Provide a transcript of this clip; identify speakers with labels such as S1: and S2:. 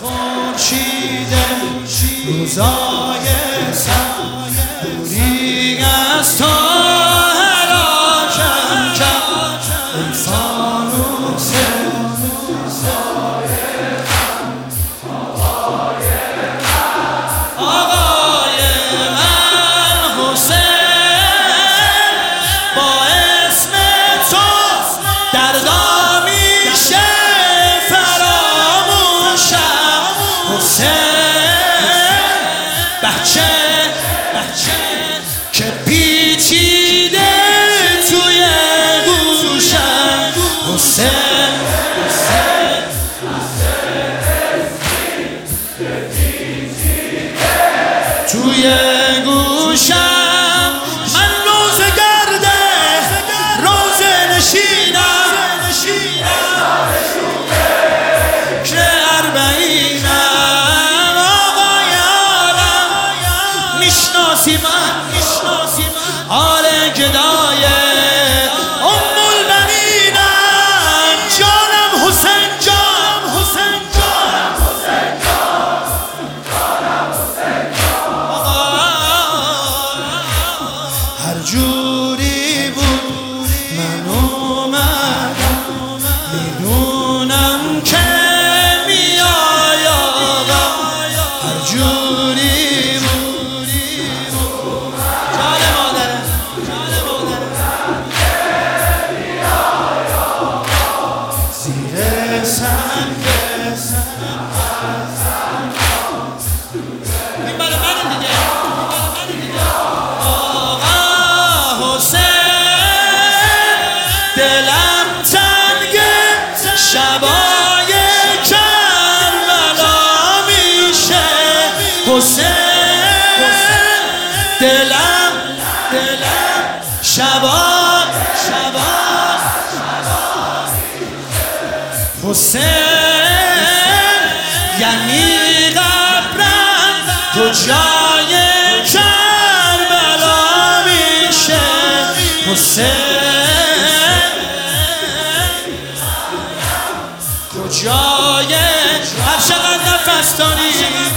S1: خورشید روزای سبوری از تو هلاکم کرد ای فانوس آقای من حسین با اسم تو دردا میشه فراموشم حسین بچه که پیچیده توی گوشم حسین توی گوشم من روزه گرده روزه نشینم که اربعینم آقا یارم میشناسی من آره گدای ام المنینم جانم حسین هر جوری بود من اومدم میدونم که میای آقا هر جوری بود جان مادرم زیر سنگ این برای من دیگه دلم تنگه شبای کربلا میشه حسین دلم شبا حسین یعنی قبرم تو جای کربلا میشه حسین کجای هر چقدر نفس داری